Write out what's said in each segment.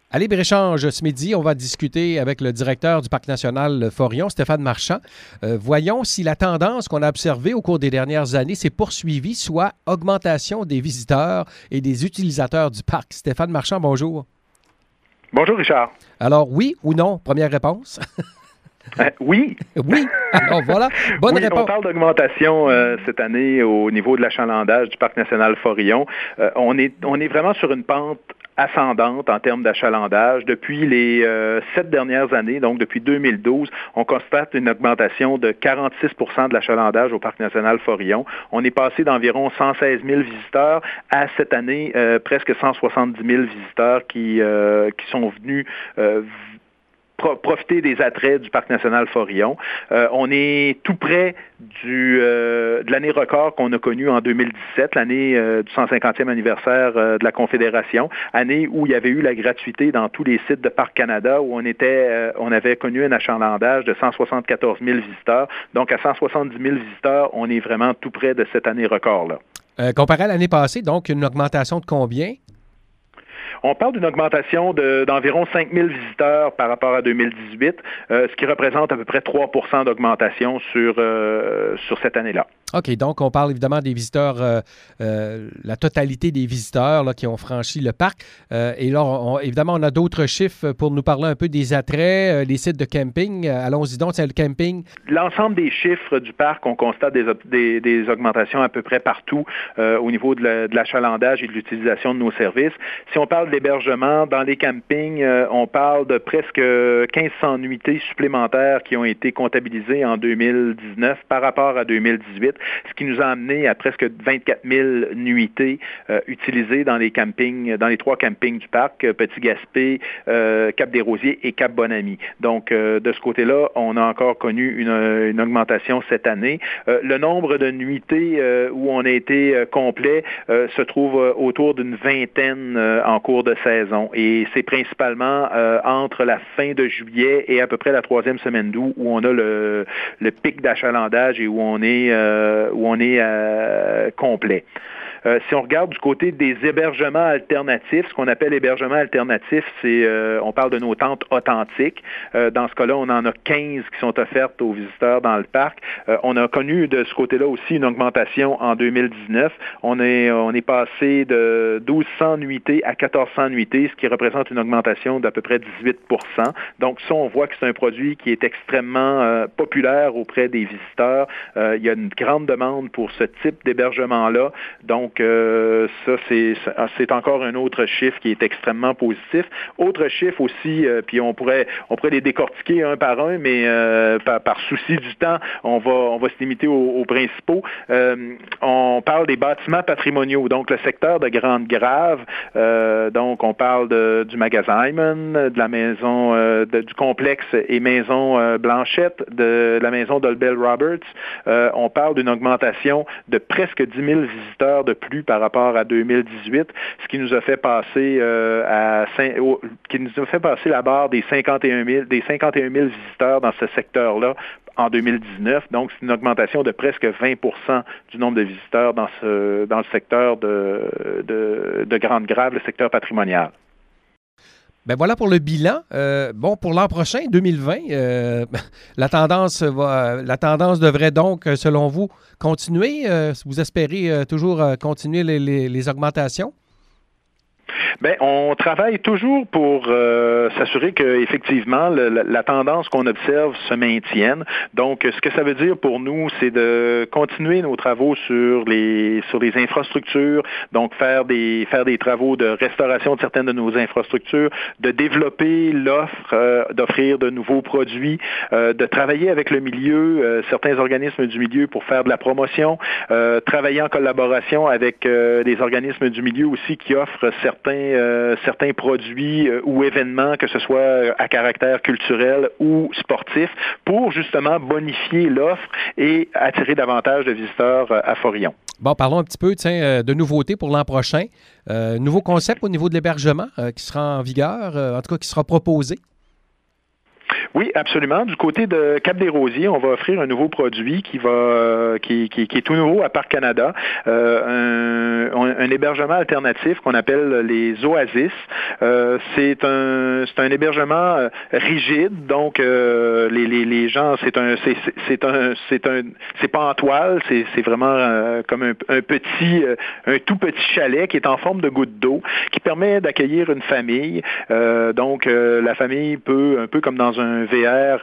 À Libre-Échange, ce midi, on va discuter avec le directeur du Parc national Forillon, Stéphane Marchand. Voyons si la tendance qu'on a observée au cours des dernières années s'est poursuivie, soit augmentation des visiteurs et des utilisateurs du parc. Stéphane Marchand, bonjour. Bonjour, Richard. Alors, oui ou non? Première réponse. Oui. Oui. Alors, voilà. Bonne réponse. On parle d'augmentation cette année au niveau de l'achalandage du Parc national Forillon. On est vraiment sur une pente ascendante en termes d'achalandage. Depuis les 7 dernières années, donc depuis 2012, on constate une augmentation de 46 % de l'achalandage au Parc national Forillon. On est passé d'environ 116 000 visiteurs à cette année presque 170 000 visiteurs qui sont venus profiter des attraits du Parc national Forillon. On est tout près de l'année record qu'on a connue en 2017, l'année du 150e anniversaire de la Confédération, année où il y avait eu la gratuité dans tous les sites de Parc Canada, où on avait connu un achalandage de 174 000 visiteurs. Donc, à 170 000 visiteurs, on est vraiment tout près de cette année record-là. Comparé à l'année passée, donc, une augmentation de combien? On parle d'une augmentation d'environ 5 000 visiteurs par rapport à 2018, ce qui représente à peu près 3 % d'augmentation sur cette année-là. OK, donc on parle évidemment des visiteurs, la totalité des visiteurs là, qui ont franchi le parc. Et là, évidemment, on a d'autres chiffres pour nous parler un peu des attraits, les sites de camping. Allons-y donc, c'est le camping. L'ensemble des chiffres du parc, on constate des augmentations à peu près partout au niveau de l'achalandage et de l'utilisation de nos services. Si on parle d'hébergement, dans les campings, on parle de presque 1500 nuitées supplémentaires qui ont été comptabilisées en 2019 par rapport à 2018. Ce qui nous a amené à presque 24 000 nuitées utilisées dans les campings, dans les 3 campings du parc, Petit-Gaspé, Cap-des-Rosiers et Cap-Bonami. Donc, de ce côté-là, on a encore connu une augmentation cette année. Le nombre de nuitées où on a été complet se trouve autour d'une vingtaine en cours de saison. Et c'est principalement entre la fin de juillet et à peu près la 3e semaine d'août où on a le pic d'achalandage et où on est complet. Si on regarde du côté des hébergements alternatifs, ce qu'on appelle hébergements alternatifs, c'est on parle de nos tentes authentiques. Dans ce cas-là, on en a 15 qui sont offertes aux visiteurs dans le parc. On a connu de ce côté-là aussi une augmentation en 2019. On est passé de 1200 nuitées à 1400 nuitées, ce qui représente une augmentation d'à peu près 18 %. Donc ça, on voit que c'est un produit qui est extrêmement populaire auprès des visiteurs. Il y a une grande demande pour ce type d'hébergement-là. Donc, ça, c'est encore un autre chiffre qui est extrêmement positif. Autre chiffre aussi, puis on pourrait les décortiquer un par un, mais par souci du temps, on va se limiter aux principaux. On parle des bâtiments patrimoniaux, donc le secteur de Grande-Grave, donc on parle du magasin Hyman, de la maison, du complexe et maison Blanchette, de la maison Dolbel Roberts. On parle d'une augmentation de presque 10 000 visiteurs de plus par rapport à 2018, ce qui nous a fait passer la barre des 51 000 visiteurs dans ce secteur-là en 2019. Donc, c'est une augmentation de presque 20 % du nombre de visiteurs dans le secteur de Grande-Grave, le secteur patrimonial. Ben voilà pour le bilan. Pour l'an prochain, 2020, la tendance devrait donc, selon vous, continuer. Vous espérez toujours continuer les augmentations? Bien, on travaille toujours pour s'assurer qu'effectivement, la tendance qu'on observe se maintienne. Donc, ce que ça veut dire pour nous, c'est de continuer nos travaux sur les infrastructures, donc faire des travaux de restauration de certaines de nos infrastructures, de développer l'offre, d'offrir de nouveaux produits, de travailler avec le milieu, certains organismes du milieu pour faire de la promotion, travailler en collaboration avec des organismes du milieu aussi qui offrent certains produits ou événements, que ce soit à caractère culturel ou sportif, pour justement bonifier l'offre et attirer davantage de visiteurs à Forillon. Bon, parlons un petit peu de nouveautés pour l'an prochain. Nouveau concept au niveau de l'hébergement qui sera en vigueur, en tout cas qui sera proposé. Oui, absolument. Du côté de Cap-des-Rosiers, on va offrir un nouveau produit qui est tout nouveau à Parc Canada, un hébergement alternatif qu'on appelle les Oasis. C'est un hébergement rigide, donc les gens, c'est pas en toile, c'est vraiment comme un tout petit chalet qui est en forme de goutte d'eau, qui permet d'accueillir une famille. Donc la famille peut, un peu comme dans un VR,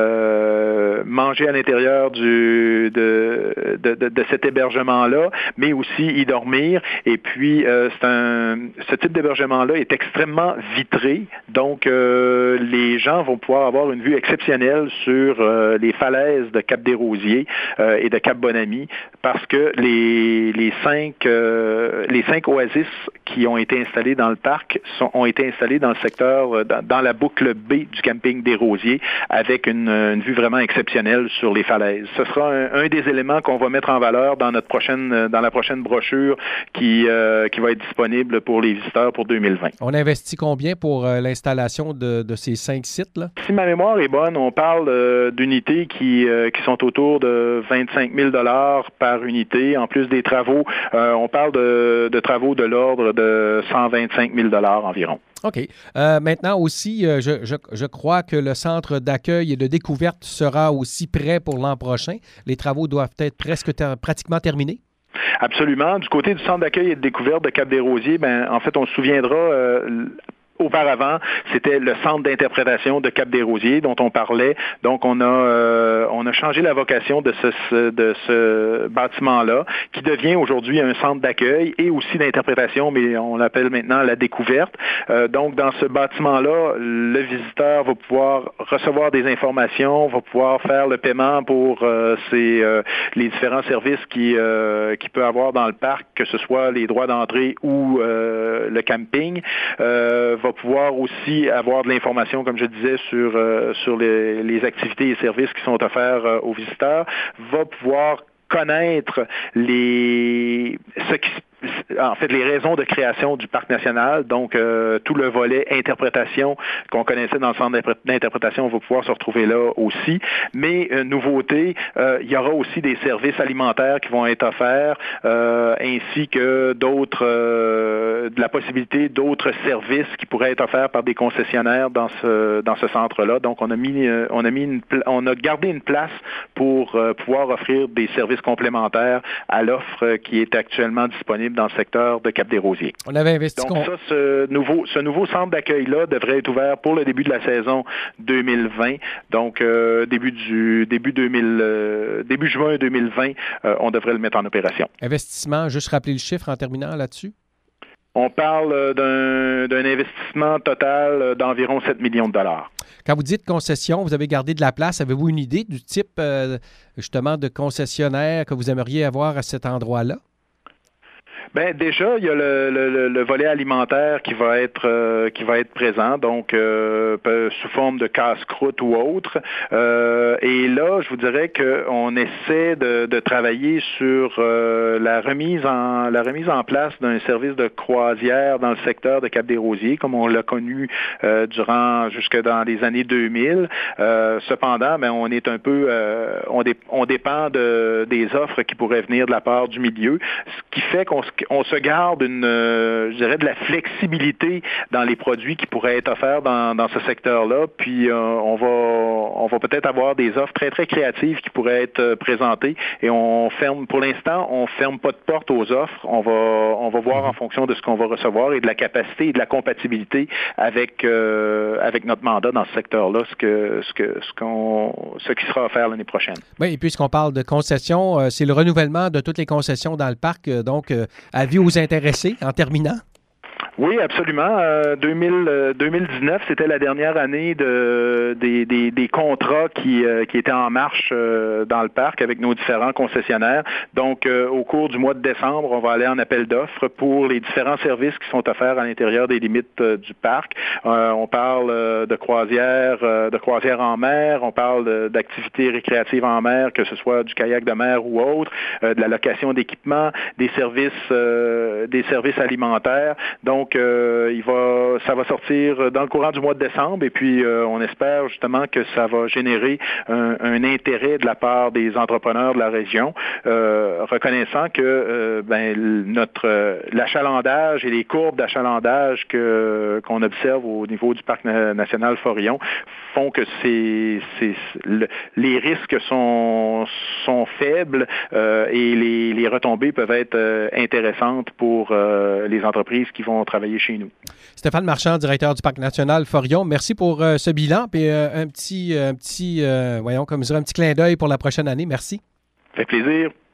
manger à l'intérieur de cet hébergement-là, mais aussi y dormir. Et puis, ce type d'hébergement-là est extrêmement vitré, donc les gens vont pouvoir avoir une vue exceptionnelle sur les falaises de Cap-des-Rosiers et de Cap-Bonami, parce que les cinq oasis qui ont été installés dans le parc ont été installés dans le secteur, dans la boucle B du camping des Rosiers, avec une vue vraiment exceptionnelle sur les falaises. Ce sera un des éléments qu'on va mettre en valeur dans la prochaine brochure qui va être disponible pour les visiteurs pour 2020. On investit combien pour l'installation de ces 5 sites-là? Si ma mémoire est bonne, on parle d'unités qui sont autour de 25 000 $ par unité. En plus des travaux, on parle de travaux de l'ordre de 125 000 $ environ. OK. Maintenant aussi, je crois que le centre d'accueil et de découverte sera aussi prêt pour l'an prochain. Les travaux doivent être pratiquement terminés. Absolument. Du côté du centre d'accueil et de découverte de Cap-des-Rosiers, en fait, on se souviendra... Auparavant, c'était le centre d'interprétation de Cap-des-Rosiers dont on parlait. Donc, on a changé la vocation de ce bâtiment-là, qui devient aujourd'hui un centre d'accueil et aussi d'interprétation, mais on l'appelle maintenant la découverte. Donc, dans ce bâtiment-là, le visiteur va pouvoir recevoir des informations, va pouvoir faire le paiement pour les différents services qu'il peut avoir dans le parc, que ce soit les droits d'entrée ou le camping. Va pouvoir aussi avoir de l'information, comme je disais, sur les activités et services qui sont offerts aux visiteurs, va pouvoir connaître les raisons de création du parc national, donc tout le volet interprétation qu'on connaissait dans le centre d'interprétation va pouvoir se retrouver là aussi. Mais nouveauté, il y aura aussi des services alimentaires qui vont être offerts, ainsi que de la possibilité d'autres services qui pourraient être offerts par des concessionnaires dans ce centre-là. Donc on a gardé une place pour pouvoir offrir des services complémentaires à l'offre qui est actuellement disponible dans le secteur de Cap-des-Rosiers. On avait investi. Donc ça, ce nouveau centre d'accueil-là devrait être ouvert pour le début de la saison 2020. Donc début juin 2020, on devrait le mettre en opération. Investissement, juste rappeler le chiffre en terminant là-dessus? On parle d'un investissement total d'environ 7 millions de $. Quand vous dites concession, vous avez gardé de la place. Avez-vous une idée du type, justement, de concessionnaire que vous aimeriez avoir à cet endroit-là? Ben déjà, il y a le volet alimentaire qui va être présent, donc sous forme de casse-croûte ou autre. Et là, je vous dirais qu'on essaie de travailler sur la remise en place d'un service de croisière dans le secteur de Cap-des-Rosiers, comme on l'a connu jusque dans les années 2000. Cependant, on est un peu, on dépend des offres qui pourraient venir de la part du milieu, ce qui fait qu'on se garde de la flexibilité dans les produits qui pourraient être offerts dans ce secteur-là. Puis on va peut-être avoir des offres très, très créatives qui pourraient être présentées. Et pour l'instant, on ferme pas de porte aux offres. On va voir en fonction de ce qu'on va recevoir et de la capacité et de la compatibilité avec notre mandat dans ce secteur-là, ce qui sera offert l'année prochaine. Oui, et puisqu'on parle de concessions, c'est le renouvellement de toutes les concessions dans le parc. Donc, avis aux intéressés en terminant? Oui, absolument. 2019, c'était la dernière année des contrats qui étaient en marche dans le parc avec nos différents concessionnaires. Donc, au cours du mois de décembre, on va aller en appel d'offres pour les différents services qui sont offerts à l'intérieur des limites du parc. On parle de croisières en mer, on parle d'activités récréatives en mer, que ce soit du kayak de mer ou autre, de la location d'équipements, des services alimentaires. Donc, Donc, ça va sortir dans le courant du mois de décembre et puis on espère justement que ça va générer un intérêt de la part des entrepreneurs de la région, reconnaissant que l'achalandage et les courbes d'achalandage qu'on observe au niveau du Parc national Forillon font que les risques sont faibles et les retombées peuvent être intéressantes pour les entreprises qui vont travailler chez nous. Stéphane Marchand, directeur du Parc national Forillon, merci pour ce bilan et un petit clin d'œil pour la prochaine année. Merci. Ça fait plaisir.